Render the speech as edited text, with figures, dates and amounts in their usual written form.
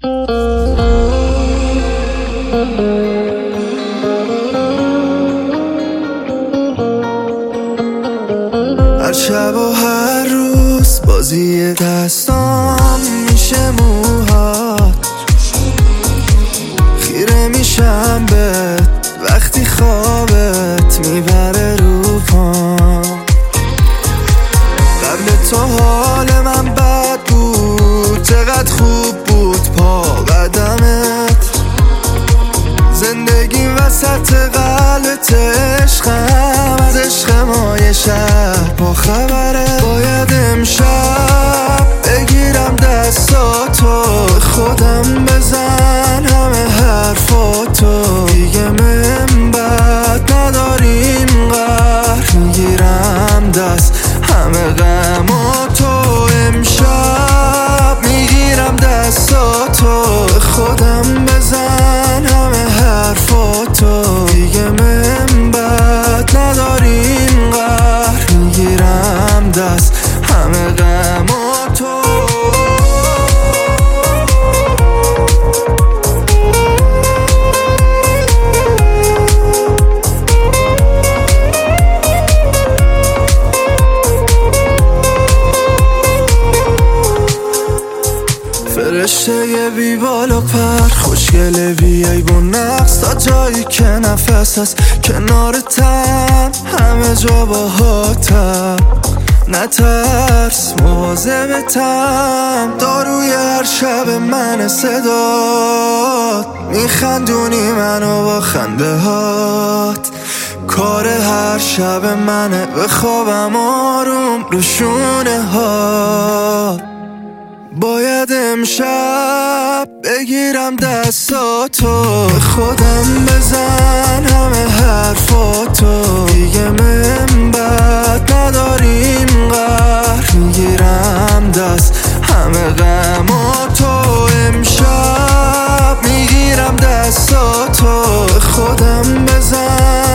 هر شب و هر روز بازی دستام میشه موهات، خیره میشم بهت وقتی خوابت میبره رو پام. قبل تو حال من بد بود، چقدر خوب بود پا قدمت. زندگی وسط قلبت عشقم، از عشق ما یه شب با خبره. باید امشب بگیرم دستاتو، خودم بزن همه حرفاتو. دیگه من بد نداریم قهر، میگیرم دست همه غماتو. امشب میگیرم دستاتو، خودم بزن همه حرفاتو. دیگه من بد نداریم قهر، میگیرم دست همه غماتو. فرشته یه بی بال و پر، خوشگله بیای با نقص تا جایی که نفس هست. کنارتم همه جا باهاتم، نترس مواظبتم. داروی هر شب من صدات، میخندونی منو با خنده هات. کار هر شب منه بخوابم آروم رو شونه ها. باید امشب بگیرم دستاتو، خودم بزن همه حرفاتو. دیگه من بد نداریم قهر، میگیرم دست همه غماتو. امشب میگیرم دستاتو، خودم بزن